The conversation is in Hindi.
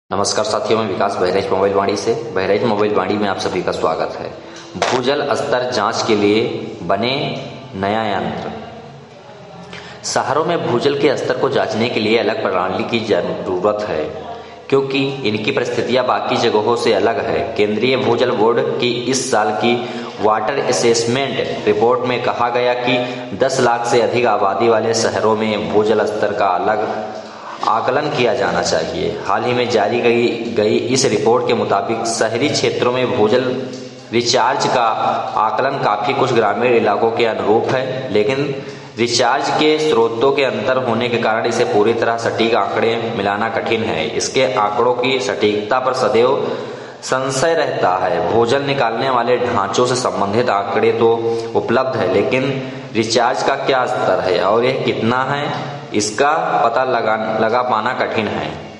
नमस्कार साथियों, मैं विकास बहराइच मोबाइल वाणी से। बहराइच मोबाइल वाणी में आप सभी का स्वागत है। भूजल स्तर जांच के लिए बने नया यंत्र। शहरों में भूजल के स्तर को जांचने के लिए अलग प्रणाली की जरूरत है, क्योंकि इनकी परिस्थितियां बाकी जगहों से अलग है। केंद्रीय भूजल बोर्ड की इस साल की वाटर असेसमेंट रिपोर्ट में कहा गया कि 10 लाख से अधिक आबादी वाले शहरों में भूजल स्तर का अलग आकलन किया जाना चाहिए। हाल ही में जारी गई इस रिपोर्ट के मुताबिक शहरी क्षेत्रों में भूजल रिचार्ज का आकलन काफी कुछ ग्रामीण इलाकों के अनुरूप है, लेकिन रिचार्ज के स्रोतों के अंतर होने के कारण इसे पूरी तरह सटीक आंकड़े मिलाना कठिन है। इसके आंकड़ों की सटीकता पर सदैव संशय रहता है। भूजल निकालने वाले ढांचों से संबंधित आंकड़े तो उपलब्ध है, लेकिन रिचार्ज का क्या स्तर है और यह कितना है, इसका पता लगा पाना कठिन है।